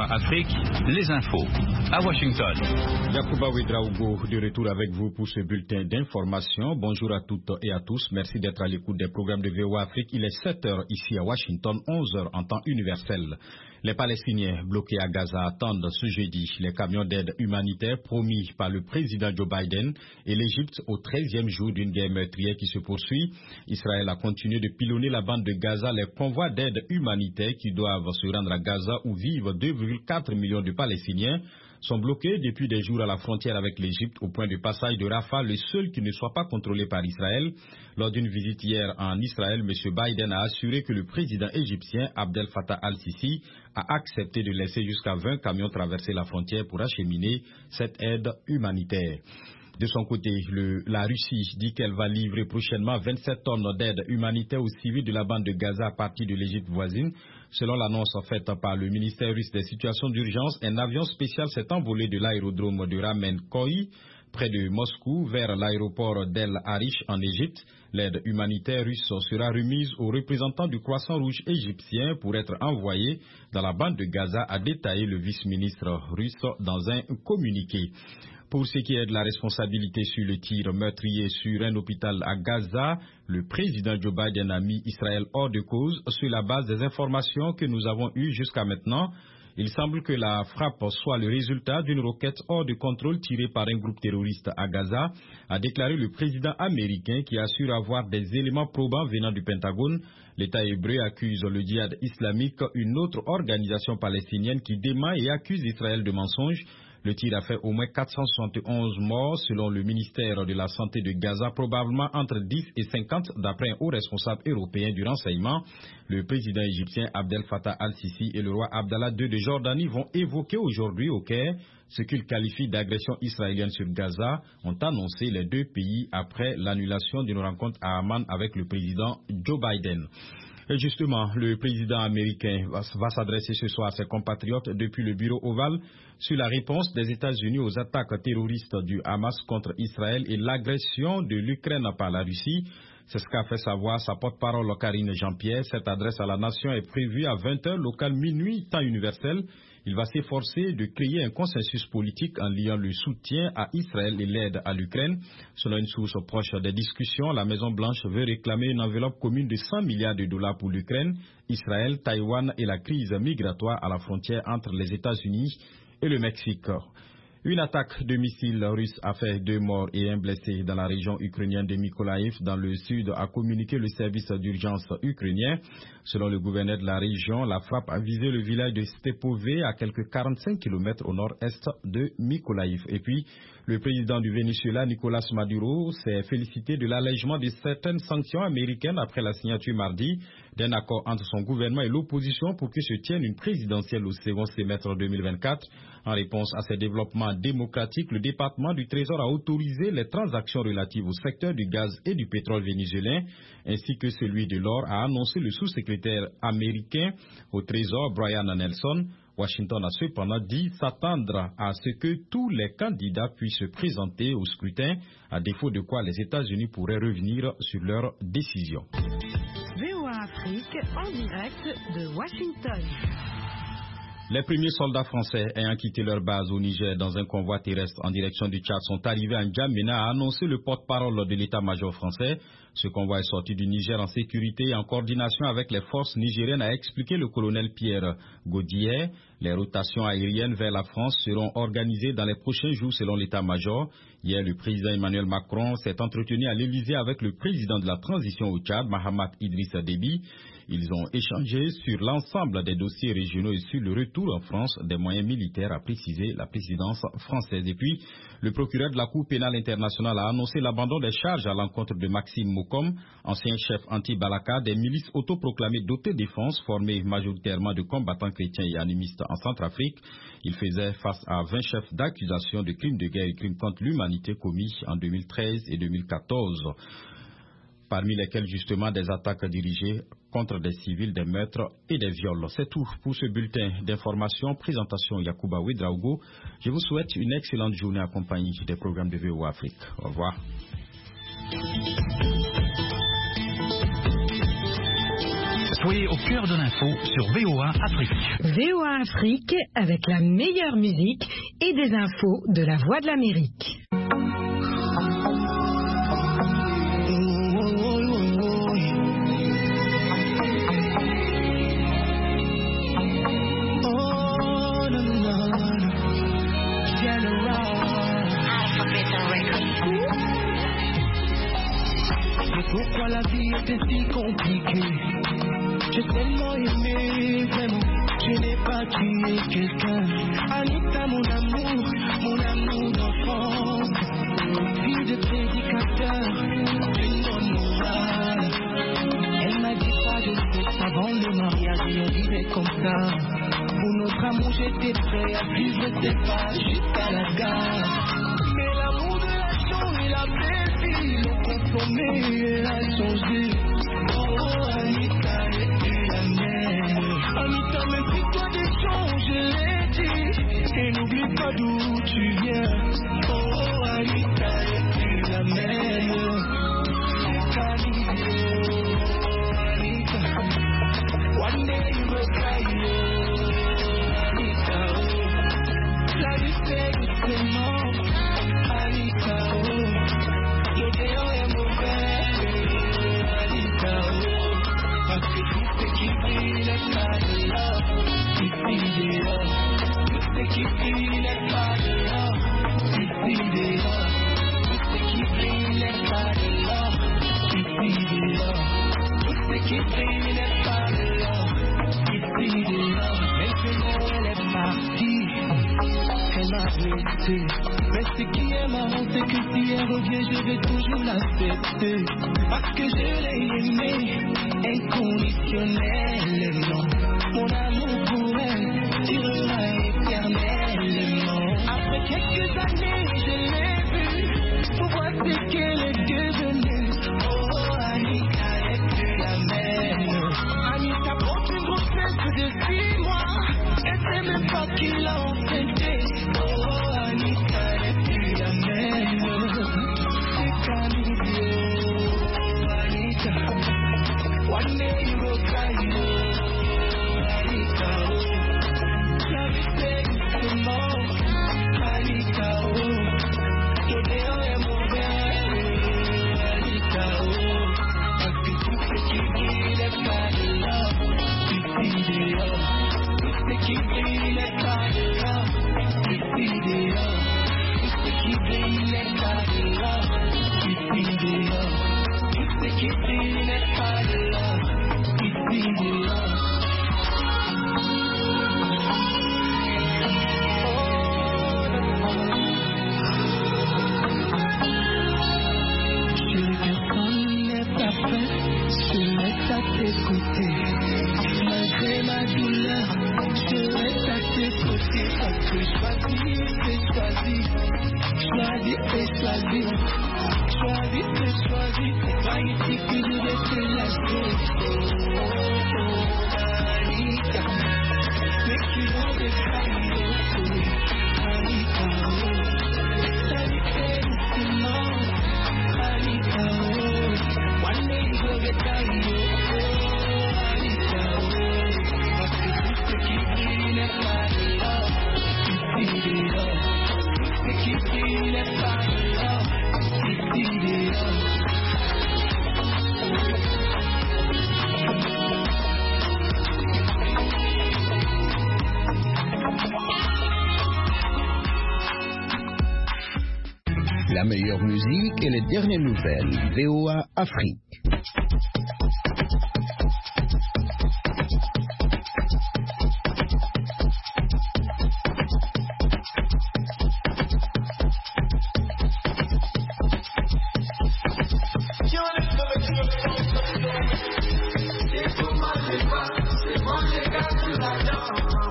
Afrique, les infos à Washington. Yacouba Ouedraogo de retour avec vous pour ce bulletin d'information. Bonjour à toutes et à tous. Merci d'être à l'écoute des programmes de VOA Afrique. Il est 7h ici à Washington, 11h en temps universel. Les Palestiniens bloqués à Gaza attendent ce jeudi les camions d'aide humanitaire promis par le président Joe Biden et l'Égypte au 13e jour d'une guerre meurtrière qui se poursuit. Israël a continué de pilonner la bande de Gaza. Les convois d'aide humanitaire qui doivent se rendre à Gaza où vivent 2,4 millions de Palestiniens sont bloqués depuis des jours à la frontière avec l'Égypte au point de passage de Rafah, le seul qui ne soit pas contrôlé par Israël. Lors d'une visite hier en Israël, M. Biden a assuré que le président égyptien Abdel Fattah al-Sisi a accepté de laisser jusqu'à 20 camions traverser la frontière pour acheminer cette aide humanitaire. De son côté, la Russie dit qu'elle va livrer prochainement 27 tonnes d'aide humanitaire aux civils de la bande de Gaza à partir de l'Égypte voisine. Selon l'annonce faite par le ministère russe des situations d'urgence, un avion spécial s'est envolé de l'aérodrome de Ramenkoï, près de Moscou, vers l'aéroport d'El Arish en Égypte. L'aide humanitaire russe sera remise aux représentants du Croissant Rouge égyptien pour être envoyée dans la bande de Gaza, a détaillé le vice-ministre russe dans un communiqué. Pour ce qui est de la responsabilité sur le tir meurtrier sur un hôpital à Gaza, le président Joe Biden a mis Israël hors de cause sur la base des informations que nous avons eues jusqu'à maintenant. Il semble que la frappe soit le résultat d'une roquette hors de contrôle tirée par un groupe terroriste à Gaza, a déclaré le président américain qui assure avoir des éléments probants venant du Pentagone. L'État hébreu accuse le djihad islamique, une autre organisation palestinienne qui dément et accuse Israël de mensonges. Le tir a fait au moins 471 morts selon le ministère de la Santé de Gaza, probablement entre 10 et 50 d'après un haut responsable européen du renseignement. Le président égyptien Abdel Fattah al-Sisi et le roi Abdallah II de Jordanie vont évoquer aujourd'hui au Caire ce qu'ils qualifient d'agression israélienne sur Gaza, ont annoncé les deux pays après l'annulation d'une rencontre à Amman avec le président Joe Biden. Et justement, le président américain va s'adresser ce soir à ses compatriotes depuis le bureau ovale sur la réponse des États-Unis aux attaques terroristes du Hamas contre Israël et l'agression de l'Ukraine par la Russie. C'est ce qu'a fait savoir sa porte-parole Karine Jean-Pierre. Cette adresse à la nation est prévue à 20h local minuit temps universel. Il va s'efforcer de créer un consensus politique en liant le soutien à Israël et l'aide à l'Ukraine. Selon une source proche des discussions, la Maison-Blanche veut réclamer une enveloppe commune de 100 milliards de dollars pour l'Ukraine, Israël, Taïwan et la crise migratoire à la frontière entre les États-Unis et le Mexique. Une attaque de missiles russes a fait 2 morts et 1 blessé dans la région ukrainienne de Mykolaïv, dans le sud, a communiqué le service d'urgence ukrainien. Selon le gouverneur de la région, la frappe a visé le village de Stepové à quelques 45 km au nord-est de Mykolaïv. Et puis, le président du Venezuela, Nicolas Maduro, s'est félicité de l'allègement de certaines sanctions américaines après la signature mardi d'un accord entre son gouvernement et l'opposition pour que se tienne une présidentielle au second semestre 2024. En réponse à ces développements démocratiques, le département du Trésor a autorisé les transactions relatives au secteur du gaz et du pétrole vénézuélien, ainsi que celui de l'or, a annoncé le sous-secrétaire américain au Trésor, Brian Nelson. Washington a cependant dit s'attendre à ce que tous les candidats puissent se présenter au scrutin, à défaut de quoi les États-Unis pourraient revenir sur leur décision. VOA Afrique en direct de Washington. Les premiers soldats français ayant quitté leur base au Niger dans un convoi terrestre en direction du Tchad sont arrivés à N'Djamena, a annoncé le porte-parole de l'état-major français. Ce convoi est sorti du Niger en sécurité et en coordination avec les forces nigériennes, a expliqué le colonel Pierre Gaudier. Les rotations aériennes vers la France seront organisées dans les prochains jours selon l'état-major. Hier, le président Emmanuel Macron s'est entretenu à l'Élysée avec le président de la transition au Tchad, Mahamat Idrissa Déby. Ils ont échangé sur l'ensemble des dossiers régionaux et sur le retour en France des moyens militaires, a précisé la présidence française. Et puis, le procureur de la Cour pénale internationale a annoncé l'abandon des charges à l'encontre de Maxime Mokom, ancien chef anti-Balaka des milices autoproclamées d'autodéfense formées majoritairement de combattants chrétiens et animistes en Centrafrique. Il faisait face à 20 chefs d'accusation de crimes de guerre et crimes contre l'humanité commis en 2013 et 2014. Parmi lesquels justement des attaques dirigées contre des civils, des meurtres et des viols. C'est tout pour ce bulletin d'information. Présentation Yacouba Ouedraogo. Je vous souhaite une excellente journée accompagnée des programmes de VOA Afrique. Au revoir. Soyez au cœur de l'info sur VOA Afrique. VOA Afrique avec la meilleure musique et des infos de la Voix de l'Amérique. Pourquoi la vie était si compliquée? J'ai tellement aimé, vraiment, je n'ai pas tué quelqu'un. Anita, mon amour d'enfance, fille de prédicateur, une bonne morale. Elle m'a dit pas de sexe avant le mariage et on vivait comme ça. Pour notre amour, j'étais prêt à vivre ses pas jusqu'à la gare. Mais l'amour de l'argent et la belle vie l'ont consommé et a changé. Oh, Anita, es-tu la mienne? Anita, même si toi des gens, je l'ai dit. Et n'oublie pas d'où tu viens. Oh, Anita, es-tu la mienne? Anita, one day you will cry. Anita, la vie c'est mort. Anita, le déo est mauvais. Anita, parce que tout ce qui brille n'est pas de l'or. Ici dehors, tout ce qui brille n'est pas de l'or. Ici dehors, tout ce qui brille n'est pas de l'or. Ici dehors, tout ce qui brille n'est pas de l'or. Ici dehors, maintenant elle est partie. Elle m'a blessé. Mais ce qui est marrant, c'est que si elle revient, je vais toujours l'accepter. Parce que je l'ai aimée inconditionnellement. Mon amour pour elle durera éternellement. Après quelques années, je l'ai vue pour voir ce qu'elle est devenue. Oh, Anita, es-tu la même? Anita porte une grossesse de 6 mois. Elle sait même pas qui l'a enceintée. Oh, Anita, es-tu la même? C'est Anita, one day you will cry. Anita, la vie c'est mort. Anita, le déo est mauvais. Anita, parce que tout ce qui brille n'est pas de l'or. Ici dehors, tout ce qui brille n'est pas de l'or. Ici dehors, tout ce qui brille n'est pas de l'or. Ici dehors, tout ce qui brille n'est pas de l'or. Ici dehors. Malgré ma douleur, je reste à tes côtés. Parce que choisir, c'est choisir. Choisir, c'est choisir. Choisir, c'est choisir. C'est pas ici que je vais te lâcher. Oh, Anita, mais tu vas me faire. Anita, la vie c'est mort. Anita, one day you will get tired. La meilleure musique et les dernières nouvelles. VOA Afrique. C'est pour moi, c'est moi, c'est moi, j'ai gardé la dent.